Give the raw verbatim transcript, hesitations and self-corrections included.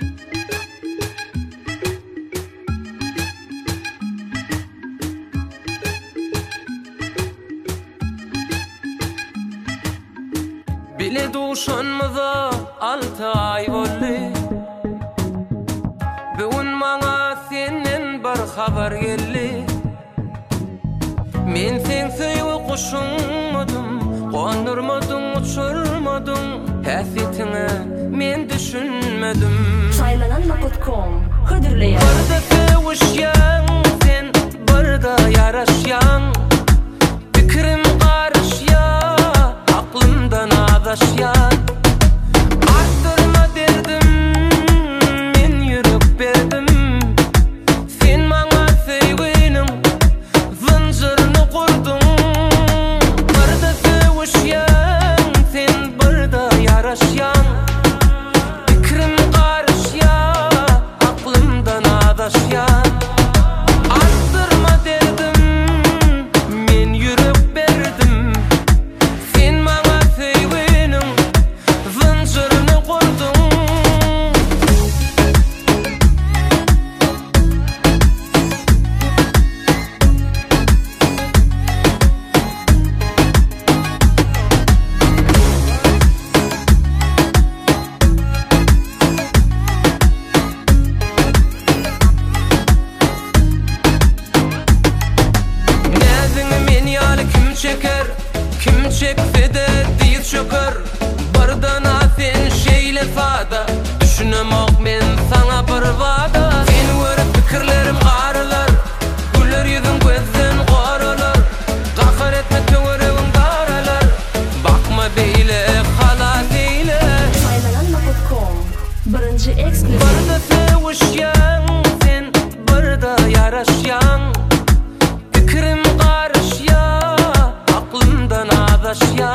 Bile duşanmada altı ay bolly. Bugün maňa senden bir habar geldi. Men sen söýüp kuşunmadym, gondurmadym, uçurmadym. Häsiýetine men düşünmedim. Şaylanan nokta com hödürleýär. Barda sevişýän sen, barda ýaraşýan. Pikirim garşýar, aklymdan adaşýar. Artdyrma derdim, men ýürek berdim. Sen maňa söýgeniň zynjyryny gurdum. Barda sevişýän sen, barda ýaraşýan. Pikirim garşýar, aklymdan adaşýar. Artdyrma derdim, men ýürek berdim. Sen maňa söýgeniň zynjyryny gurdum. Näziňi men ýaly kim çeker, kim çekse de diýip çöker. Bardan sen şeýle sada, düşünemek men saňa bir wada. Seni görüp pikirlerim garalar, güller ýüzüň gözden garalar. Gafar etme töweregiň daralar, bakma beýle halas eýle. Şaylanan nokta com birinji ekskluziv. Barda sevişýän sen, barda ýaraşýan. Pikirim garşýar, aklymdan adaşýar.